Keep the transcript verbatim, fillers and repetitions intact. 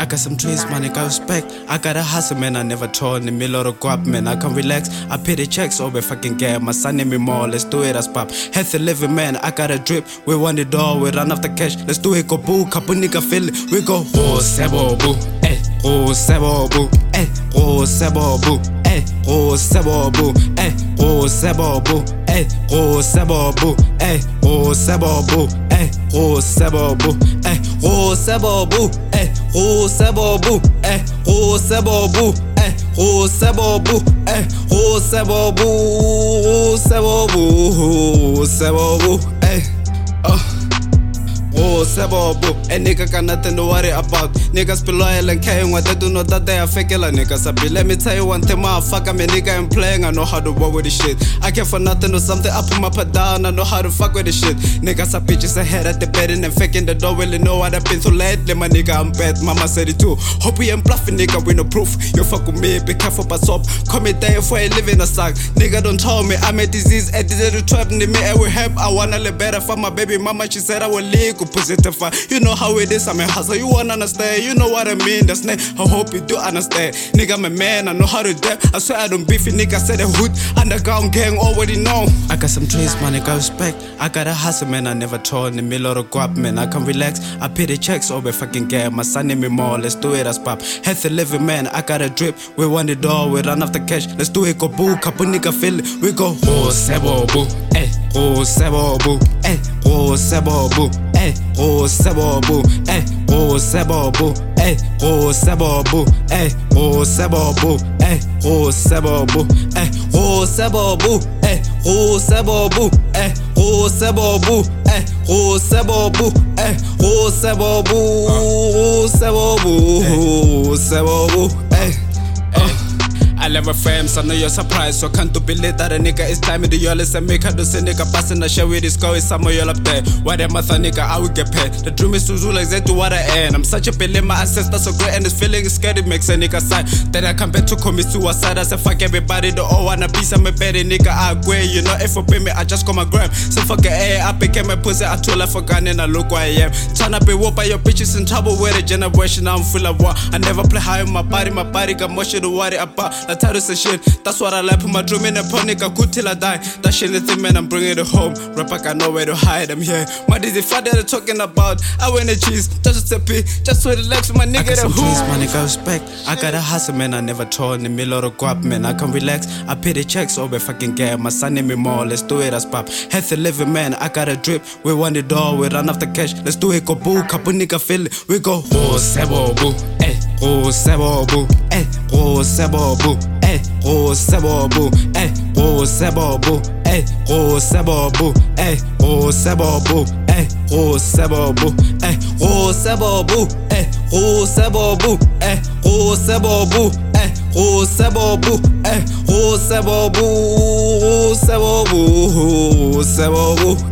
got some trees, man, I got respect. I got a hustle, man, I never torn in the middle of the guap, man, I can relax. I pay the checks over fucking get my son in me more, let's do it as pop. Healthy living, man, I got a drip. We want it all, we run after cash. Let's do it, go boo, couple nigga feel it. We go, oh, sebo boo, eh, oh, sebo boo, eh, oh, sebo boo, eh, oh, sebo boo, eh, oh, sebo boo, eh, oh, sebo boo, eh, oh, sebo boo, eh, oh, sebo boo, eh, oh, sebo boo, eh, oh, sebo boo, eh, oh, sebo boo, eh, oh, sebo boo, eh, oh, sebo boo, oh, sebo boo, oh, sebo boo, eh, oh. Oh, sebo boo, a nigga got nothing to worry about. Niggas be loyal and caring what they do not that they are fake like niggas. I be, let me tell you one thing, motherfucker, me nigga ain't playing. I know how to work with this shit. I care for nothing or something, I put my put down. I know how to fuck with this shit. Niggas are bitches ahead at the bed and faking the door. Really know what I've been through lately, my nigga. I'm bad, mama said it too. Hope we ain't bluffing, nigga, with no proof. You fuck with me, be careful, but stop. Call me there for a living a sack. Nigga, don't tell me I'm a disease. I did it to trap me, I will help. I wanna live better for my baby mama. She said I will leave. Positive. You know how it is, I'm a hustler, you wanna understand. You know what I mean, that's not. I hope you do understand. Nigga, I'm a man, I know how to dap. I swear I don't beef it, nigga, said the hood. Underground gang, already know. I got some trees, man, I got respect. I got a hustle, man, I never torn in the middle of the guap, man. I can relax, I pay the checks over fucking get my son in me more, let's do it as pop. Healthy living, man, I got a drip. We want it all, we run after cash. Let's do it, go boo, couple nigga feel it. We go, oh, sebo boo, eh, oh, sebo boo, eh, oh, sebo boo, eh, oh, sebo boo, eh, oh, sebo boo, eh, oh, sebo boo, eh, oh, sebo boo, eh, oh, sebo boo, eh, oh, sebo boo, eh, oh, sebo boo, eh, oh, sebo boo, eh, oh, sebo boo, eh, oh, sebo boo, oh, sebo boo, oh, sebo boo, eh, eh. I love my frames, I know you're surprised. So can't to believe that a nigga is time in the year. Let's make her do say nigga passing the show with this go is somewhere you're up there. Why the mother nigga, I will get paid. The dream is to do like that to what I am. I'm such a billion, my ancestors so great and this feeling is scared, it makes a nigga sigh. Then I come back to commit suicide. I say fuck everybody, the all wanna piece of my bed, nigga, I agree. You know, if you pay me, I just call my gram. So fuck it, eh, I became a pussy, I told her for gun and I look where I am. Tryna be whooped by your bitches in trouble with a generation, I'm full of war. I never play high on my body, my body got more shit to worry about. I tell this shit, that's what I like, put my drum in a pony, I good till I die. That shit the thing, man, I'm bringing it home. Rap, I got nowhere to hide, I'm here. My dizzy father they're talking about. I win the cheese, just a pee, just with the legs with my nigga. I got some trees, man, I got respect. I got a hustle, man, I never torn in the middle of the guap, man. I can relax, I pay the checks over fucking get my son in me more, let's do it as pop. Healthy living, man, I got a drip. We want it all, we run after cash. Let's do it, go boo, couple nigga feel it. We go, oh, sebo boo, eh, oh, sebo boo, eh, oh, sebo boo, eh, oh, sebo boo, eh, oh, sebo boo, eh, oh, sebo boo, eh, oh, sebo boo, eh, oh, sebo boo, eh, oh, sebo boo, eh, oh, sebo boo, eh, oh, sebo boo, eh, oh, sebo boo, eh, oh, sebo boo, oh, sebo boo, oh, sebo boo.